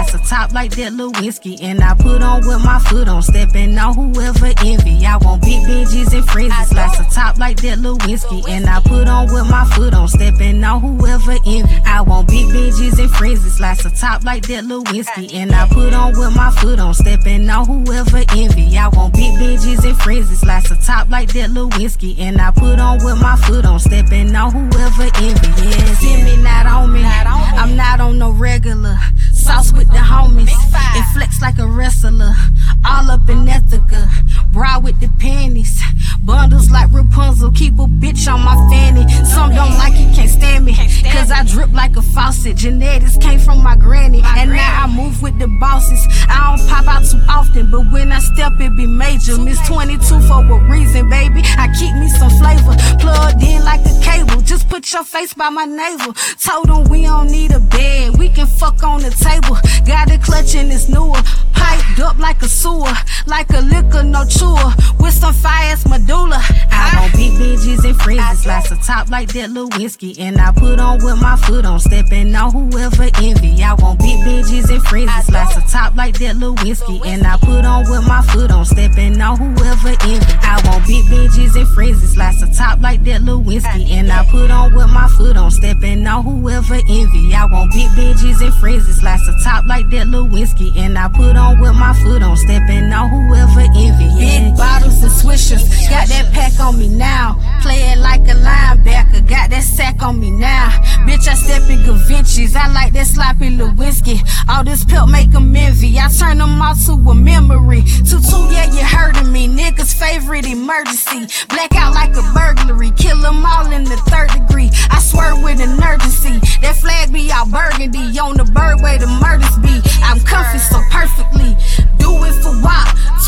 slice the top like that Lewinsky. And I put on with my foot on, stepping on whoever envy. I want big Benjis and frenzies, slice the top like that Lewinsky. And I put on with my foot on, stepping on whoever envy. I want big Benjis and frenzies, slice the top like that Lewinsky. And I put on with my foot on, stepping on whoever envy. I want big Benjis and frenzies, slice the top like that Lewinsky. And I put on with my foot on, stepping on whoever envy. Yeah, see me not on me. I'm not on no regular. Sauce with the homies, and flex like a wrestler. All up in Ethica, bra with the panties. Bundles like Rapunzel, keep a bitch on my fanny. Some don't like it, can't stand me, cause I drip like a faucet. Genetics came from my granny, and now I move with the bosses. I don't pop out too often, but when I step it be major. Miss 22 for a reason, baby. I keep me some flavor, plugged in like a cable. Just put your face by my navel. Told them we don't need a bed, we can fuck on the table. Got it clutching, it's newer. Piped up like a sewer, like a liquor, no chewer. With some fire-ass medulla. I want big Benjis and frenzies, slice the top like that Lewinsky. And I put on with my foot on, stepping on whoever envy. I want big Benjis and frenzies, slice the top like that Lewinsky. And I put on with my foot on, stepping on whoever envy. I want big Benjis and frenzies, slice the top like that Lewinsky. And I put on with my foot on, stepping on whoever envy. I want big Benjis and frenzies, slice the top like that Lewinsky. And I put on with my foot on, stepping on whoever envy. Big bottles and swishers, got that pack on me now. Play it like a linebacker, got that sack on me now. Bitch, I step in Gavincis, I like that sloppy Lewinsky. All this pelt make them envy, I turn them all to a memory. Tutu, yeah, you heard of me, niggas' favorite emergency. Blackout like a burglary, kill them all in the 3rd degree. I swear with an urgency, that flag be all burgundy. On the bird way the murders be, I'm comfy so perfectly. Do it for WAP,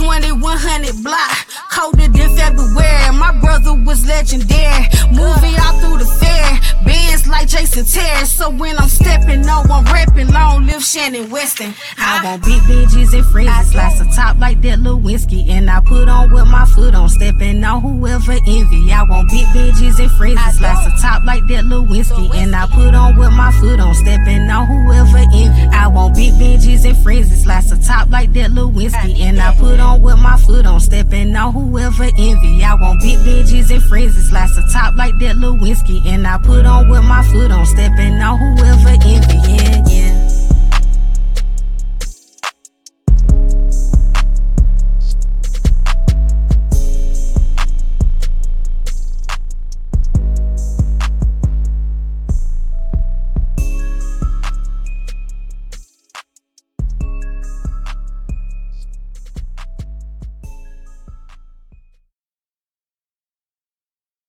2100 block, colder than February. My brother was legendary, moving all through the fair. Bands like Jason Terry, so when I'm stepping on, I'm repping. Long live Shannon Weston. I want big Benjis and frenzies, slice the top like that Lewinsky. And I put on with my foot on, stepping on whoever envy. I want big Benjis and frenzies, slice the top like that Lewinsky. And I put on with my foot on, stepping on whoever envy. I want big Benjis and frenzies, slice the top like that Lewinsky. And I put on with my foot on, stepping on whoever envy. I want big Benjis and frenzies, slice the top like that Lewinsky. And I put on with my foot on, stepping on whoever envy. Yeah, yeah.